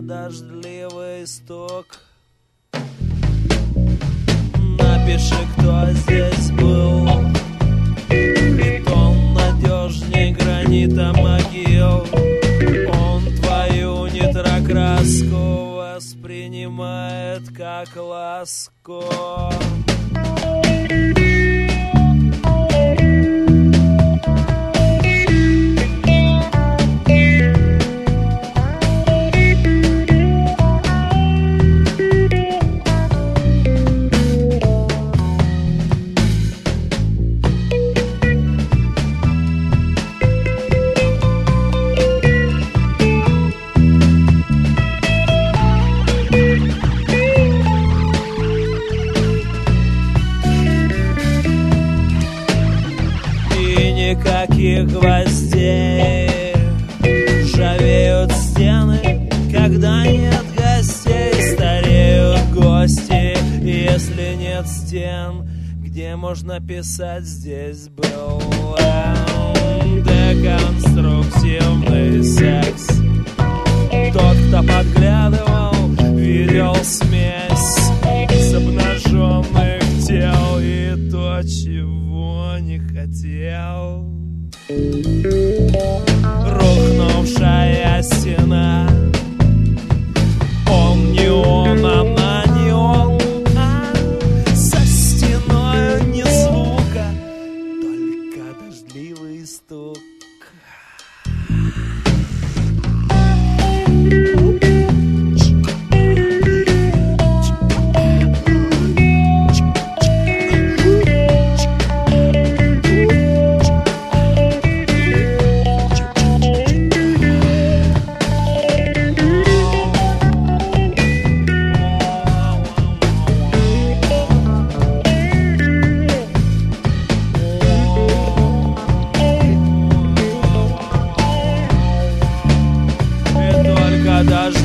дождливый стук. Напиши, кто здесь был. Бетон надежней гранита могил. Он твою нитрокраску воспринимает как ласку. Никаких гвоздей. Ржавеют стены, когда нет гостей. Стареют гости, если нет стен. Где можно писать, здесь был деконструктивный секс. Тот, кто подглядывал, видел смесь с обнаженных тел и то, чего не хотел. Рухнувшая стена. Он не он, она не он, а за стеной ни звука, только дождливый стук. Даже